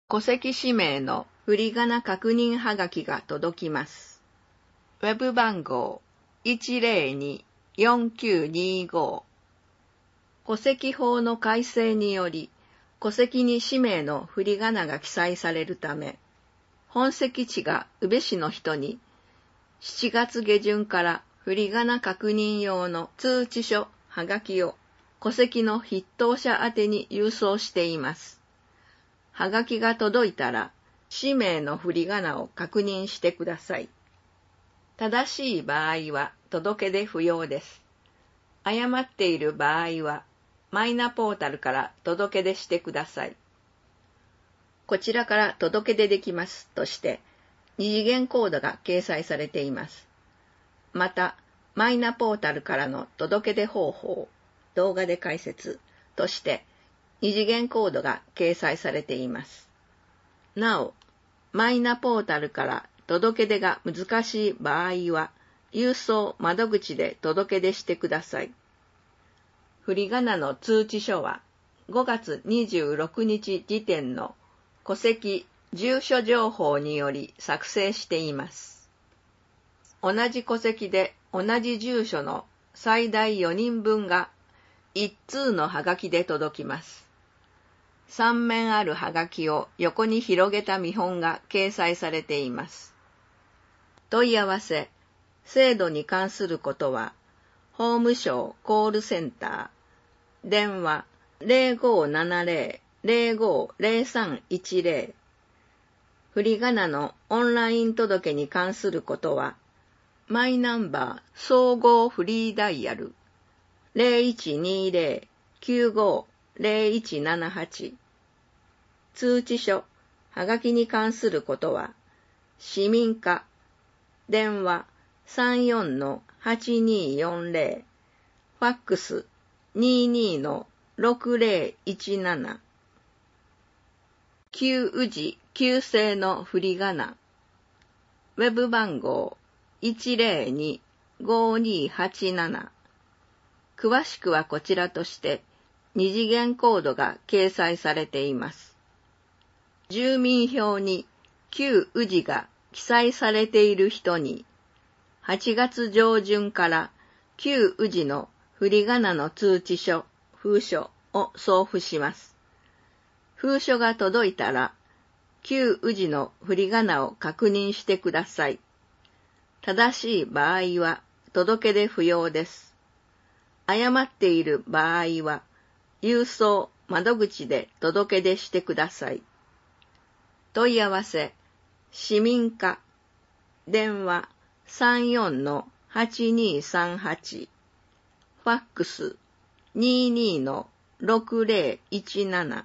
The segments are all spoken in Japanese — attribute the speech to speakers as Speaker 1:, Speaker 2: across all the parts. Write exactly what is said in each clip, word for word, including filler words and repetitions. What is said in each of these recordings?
Speaker 1: 戸籍氏名の振り仮名確認はがきが届きます。ウェブ番号 いちまるに よんきゅうにご。戸籍法の改正により、戸籍に氏名の振り仮名が記載されるため、本籍地が宇部市の人に、しちがつ下旬から振り仮名確認用の通知書、はがきを戸籍の筆頭者宛てに郵送しています。はがきが届いたら、氏名の振り仮名を確認してください。正しい場合は届け出不要です。誤っている場合は、マイナポータルから届け出してください。こちらから届け出できますとして、二次元コードが掲載されています。また、マイナポータルからの届け出方法、動画で解説として、二次元コードが掲載されています。なお、マイナポータルから届け出が難しい場合は、郵送窓口で届け出してください。振り仮名の通知書は、ごがつにじゅうろくにち時点の戸籍、住所情報により作成しています。同じ戸籍で同じ住所の最大よにんぶんが一通のはがきで届きます。さんめんあるはがきを横に広げた見本が掲載されています。問い合わせ、制度に関することは、法務省コールセンター、電話 ゼロごーななゼロ ゼロごーゼロさんいちゼロ、振り仮名のオンライン届に関することは、マイナンバー総合フリーダイヤル ゼロいちにゼロ きゅうごーゼロいちななはち、通知書、はがきに関することは、市民課、電話 さんよんのはちによんゼロ、ファックス ににのろくゼロいちなな、旧宇治旧姓の振り仮名、ウェブ番号 いちまるに ごーにーはちなな。詳しくはこちらとして二次元コードが掲載されています。住民票に旧宇治が記載されている人に、はちがつ上旬から旧宇治の振り仮名の通知書、封書を送付します。封書が届いたら、旧宇治の振り仮名を確認してください。正しい場合は届け出不要です。誤っている場合は、郵送窓口で届け出してください。問い合わせ、市民課、電話 さんよんのはちにさんはち、ファックス ににのろくゼロいちなな。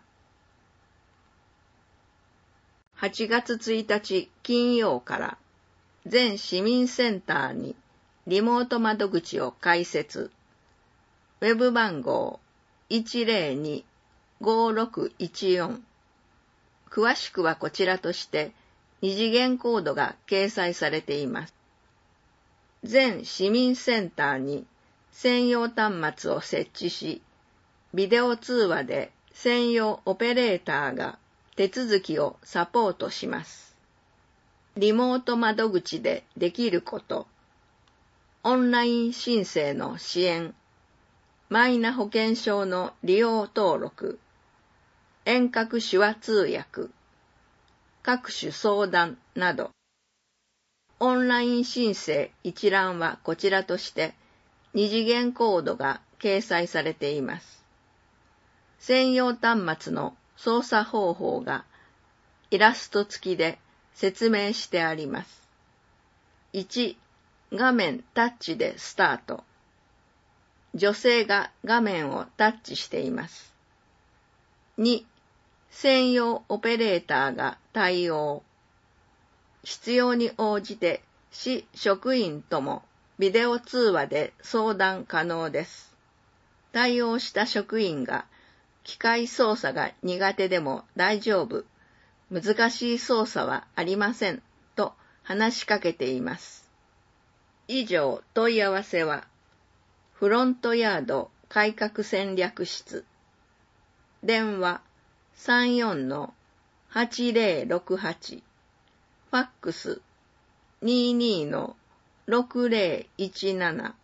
Speaker 1: はちがつついたち金曜から全市民センターにリモート窓口を開設。ウェブ番号 いちゼロに ごーろくいちよん。詳しくはこちらとして二次元コードが掲載されています。全市民センターに専用端末を設置し、ビデオ通話で専用オペレーターが手続きをサポートします。リモート窓口でできること、オンライン申請の支援、マイナ保険証の利用登録、遠隔手話通訳、各種相談など、オンライン申請一覧はこちらとして二次元コードが掲載されています。専用端末の操作方法がイラスト付きで説明してあります。いち. 画面タッチでスタート。女性が画面をタッチしています。に. 専用オペレーターが対応。必要に応じて市職員ともビデオ通話で相談可能です。対応した職員が機械操作が苦手でも大丈夫、難しい操作はありませんと話しかけています。以上、問い合わせはフロントヤード改革戦略室、電話 さんよんのはちぜろろくはち、ファックス にーにーのろくぜろいちなな。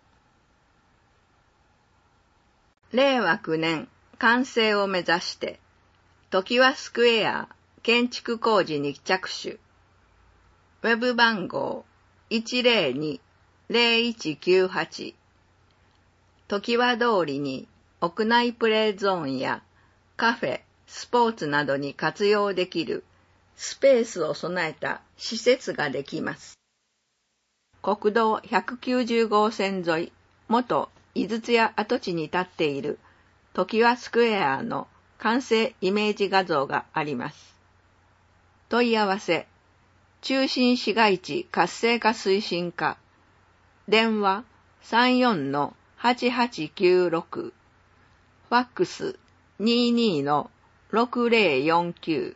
Speaker 1: れいわきゅうねん完成を目指して、トキワスクエア建築工事に着手。ウェブ番号 いちぜろにーぜろいちきゅうはち。トキワ通りに屋内プレイゾーンやカフェ、スポーツなどに活用できるスペースを備えた施設ができます。国道ひゃくきゅうじゅうごうせん沿い、元井筒屋跡地に立っているトキワスクエアの完成イメージ画像があります。問い合わせ、中心市街地活性化推進課、電話 さんよんのはちはちきゅうろく、ファックス にーにーのろくぜろよんきゅう。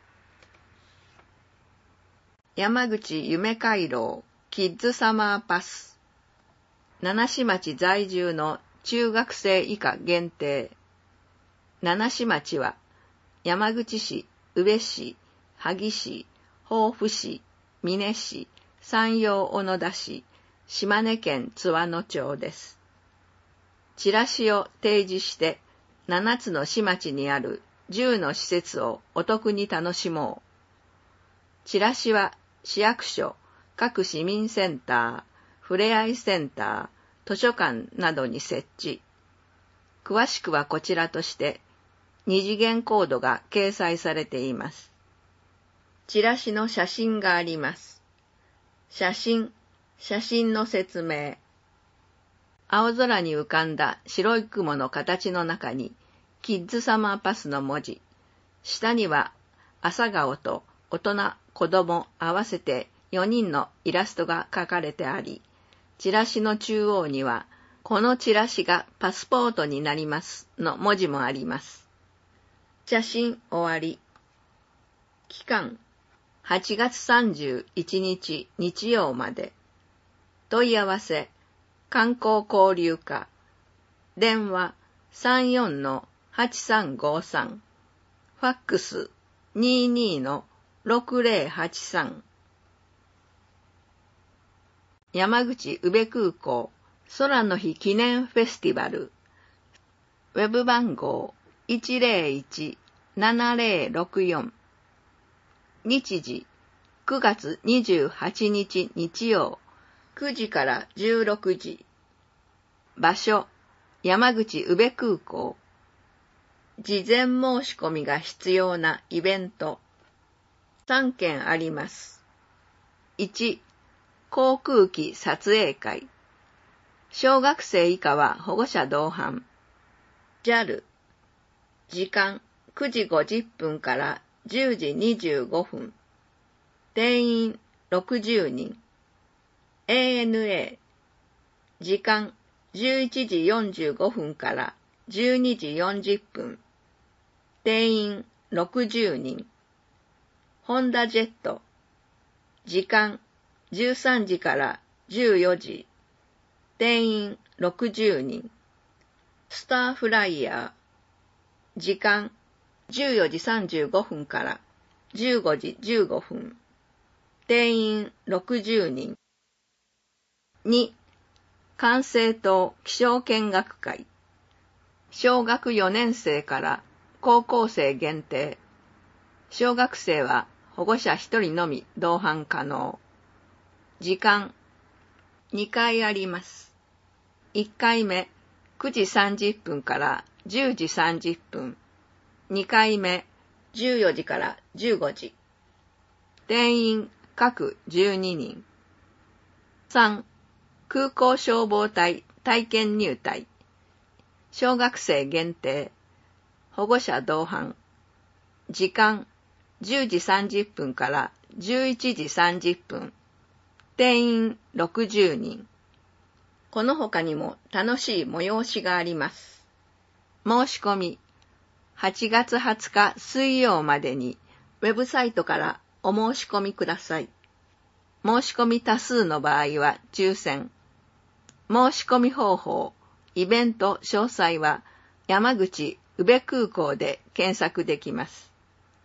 Speaker 1: 山口夢回廊キッズサマーパス。七市町在住の中学生以下限定。七市町は山口市、宇部市、萩市、防府市、美祢市、山陽小野田市、島根県津和野町です。チラシを提示してななつの市町にあるじゅうの施設をお得に楽しもう。チラシは市役所、各市民センター、ふれあいセンター、図書館などに設置。詳しくはこちらとして二次元コードが掲載されています。チラシの写真があります。写真、写真の説明。青空に浮かんだ白い雲の形の中にキッズサマーパスの文字。下には朝顔と大人、子供合わせてよにんのイラストが描かれてあり、チラシの中央には、このチラシがパスポートになりますの文字もあります。写真終わり。期間、はちがつさんじゅういちにち日曜まで。問い合わせ、観光交流課。電話 さんよんのはちさんごさん。ファックス にーにーのろくぜろはちさん。山口宇部空港空の日記念フェスティバル。ウェブ番号 いちぜろいちななぜろろくよん。日時くがつにじゅうはちにち日曜くじからじゅうろくじ。場所山口宇部空港。事前申し込みが必要なイベントさんけんあります。いち、航空機撮影会。小学生以下は保護者同伴。ジャル。時間くじごじゅっぷんからじゅうじにじゅうごふん。定員ろくじゅうにん。エーエヌエー。時間じゅういちじよんじゅうごふんからじゅうにじよんじゅっぷん。定員ろくじゅうにん。ホンダジェット。時間じゅうさんじからじゅうよじ。定員ろくじゅうにん。スターフライヤー。時間じゅうよじさんじゅうごふんからじゅうごじじゅうごふん。定員ろくじゅうにん。に、管制塔気象見学会。小学よねんせいから高校生限定。小学生は保護者ひとりのみ同伴可能。時間にかいあります。いっかいめくじさんじゅっぷんからじゅうじさんじゅっぷん。にかいめじゅうよじからじゅうごじ。定員各じゅうににん。さん、空港消防隊体験入隊。小学生限定。保護者同伴。時間じゅうじさんじゅっぷんからじゅういちじさんじゅっぷん。定員ろくじゅうにん。この他にも楽しい催しがあります。申し込み、はちがつはつか水曜までにウェブサイトからお申し込みください。申し込み多数の場合は抽選。申し込み方法、イベント詳細は山口宇部空港で検索できます。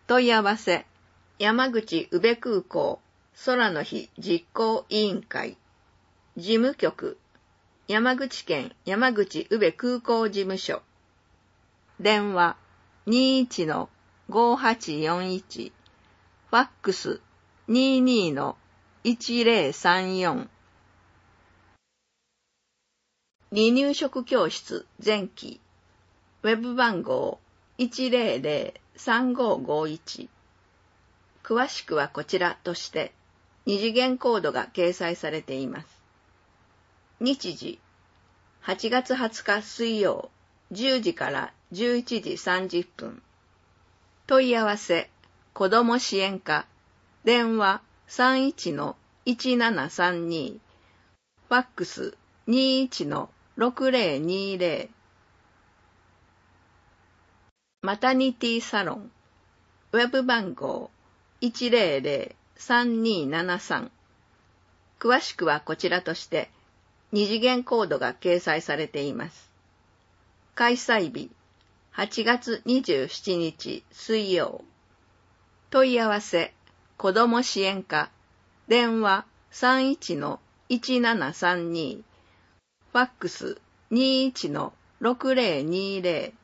Speaker 1: 問い合わせ、山口宇部空港空の日実行委員会。事務局、山口県山口宇部空港事務所。電話 にいちのごはちよんいち、ファックス にじゅうにのいちぜろさんよん。離乳食教室前期、ウェブ番号 いちぜろぜろさんごごいち。詳しくはこちらとして二次元コードが掲載されています。日時、はちがつはつか水曜、じゅうじからじゅういちじさんじゅっぷん。問い合わせ、子ども支援課、電話 さんいちのいちななさんに、ファックス にじゅういちのろくぜろにぜろ。マタニティサロン、ウェブ番号 いちぜろぜろさんにーななさん。詳しくはこちらとして二次元コードが掲載されています。開催日、はちがつにじゅうしちにち水曜。問い合わせ、子ども支援課、電話 さんいちのいちななさんに、ファックス にじゅういちのろくぜろにぜろ。